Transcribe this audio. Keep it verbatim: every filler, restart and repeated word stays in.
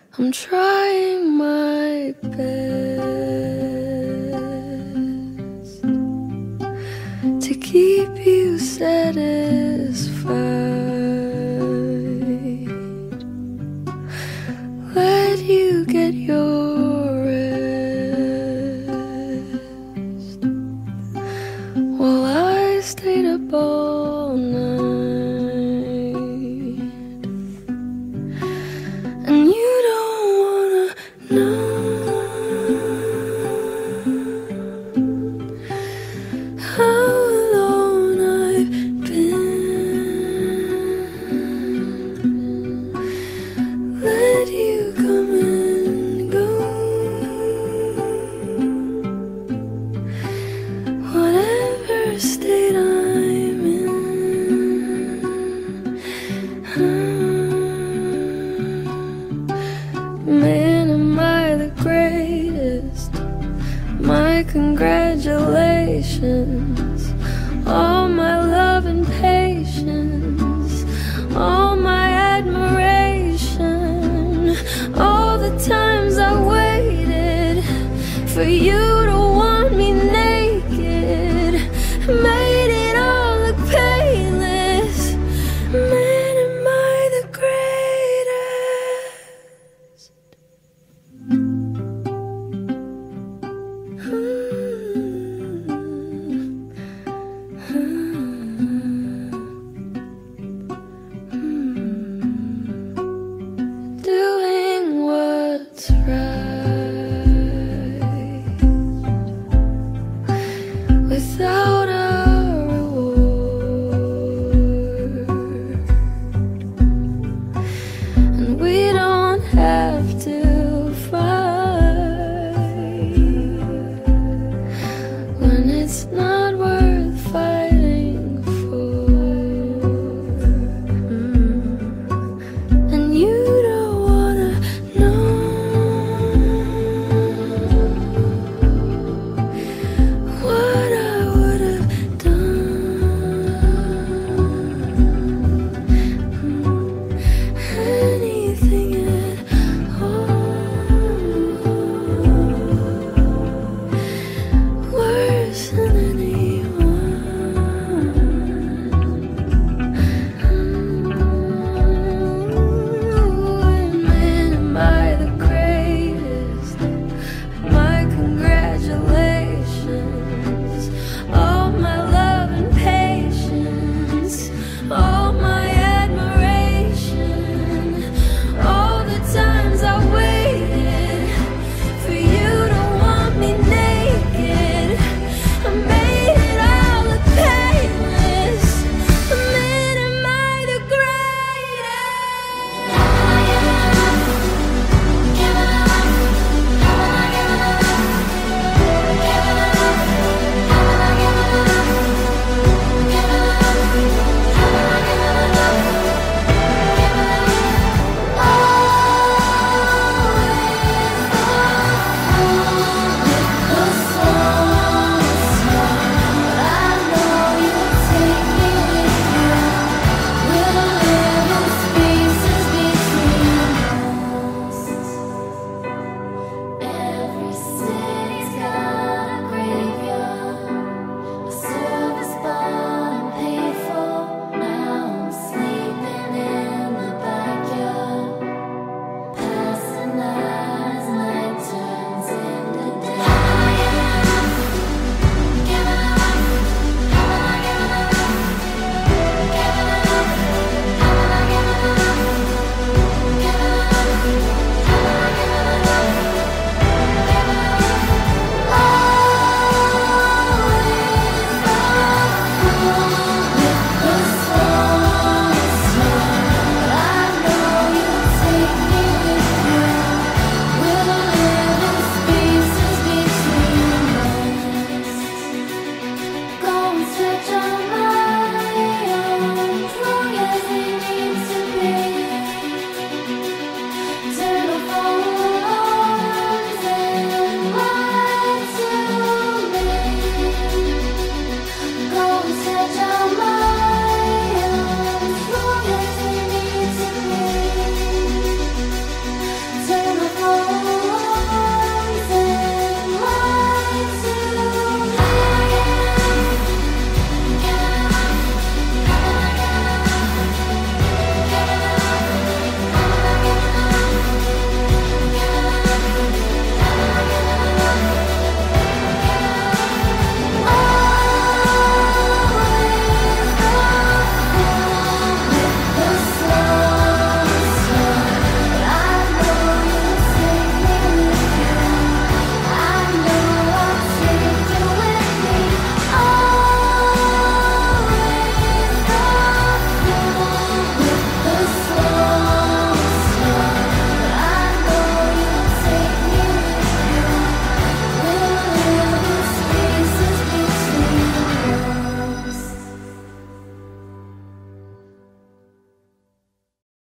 I'm trying my best to keep you satisfied, let you get your rest while I stayed up all night. And you don't wanna know how alone I've been. Let you come and go, whatever state I'm in. Man, am I the greatest? My congratulations. All my love and patience, all my admiration, all the times I waited for you to want me naked, made it all look painless. Man, am I the greatest? Doing what's right.